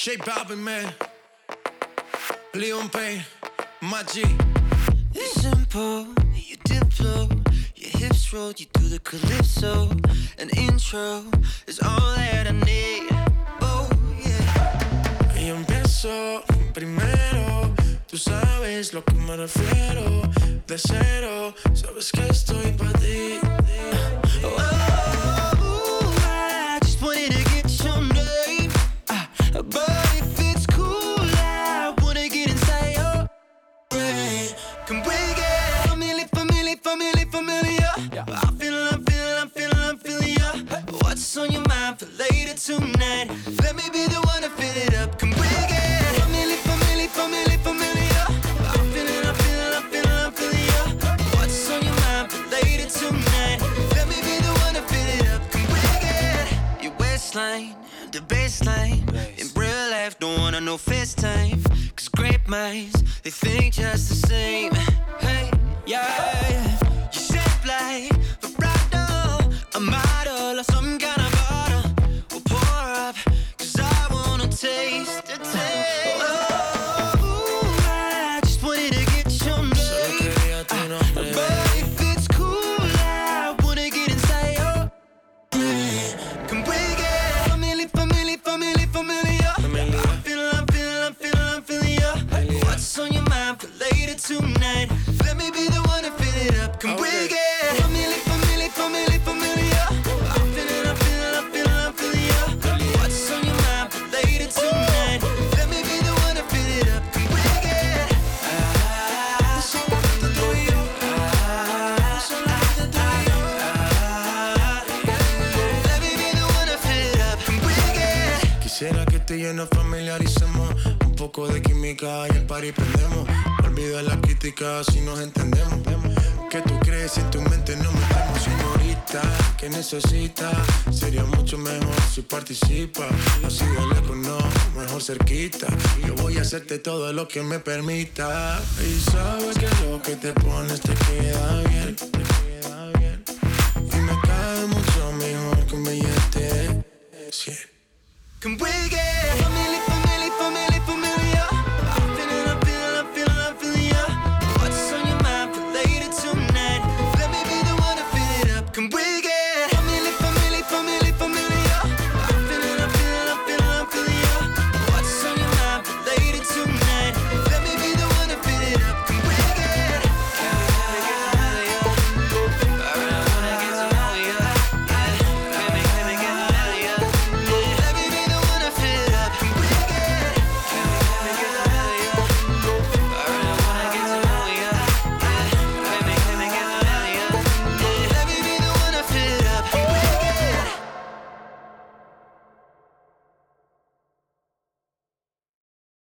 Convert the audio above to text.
J Balvin, man. Leon Payne, my G. You're simple, you diplo, your hips roll, you do the calypso. An intro is all that I need. Oh yeah. Y empiezo primero, tú sabes lo que me refiero. De cero, sabes que estoy pa' ti. Oh, I just wanted to get your name. But if it's cool, I wanna get inside your brain. Can we get familiar? I'm feeling ya. What's on your mind for later tonight? Let me be the one to fill it up. Can we get familiar? I'm feeling ya. What's on your mind for later tonight? Let me be the one to fill it up. Can we get your waistline, the baseline? In real life, don't wanna know FaceTime. Cause great minds, they think just the same. Hey, yeah. You shape like vibrato, a model or some kind of bottle. We'll pour up, cause I wanna taste the taste. Oh, I just wanted to get your name. But if it's cool, I wanna get inside your brain. Can we get familiar? I'm feeling ya. What's on your mind for later tonight? Let me be the one to fill it up. Can we get familiar? I'm feeling ya. What's on your mind for later tonight? Let me be the one to fill it up. Can we get solamente tú y yo? Solamente tú y yo. Let me be the one to fill it up. Can we get? Quisiera que tú y yo nos familiaricemos. Un poco de química y el party prendemos. Olvida la crítica si nos entendemos. ¿Qué tú crees si en tu mente no metemos? Señorita, ¿qué necesitas? Sería mucho mejor si participa. Así de lejos no, mejor cerquita. Yo voy a hacerte todo lo que me permita. Y sabes que lo que te pones te queda bien. Y me cae mucho mejor que un billete 100. Can we get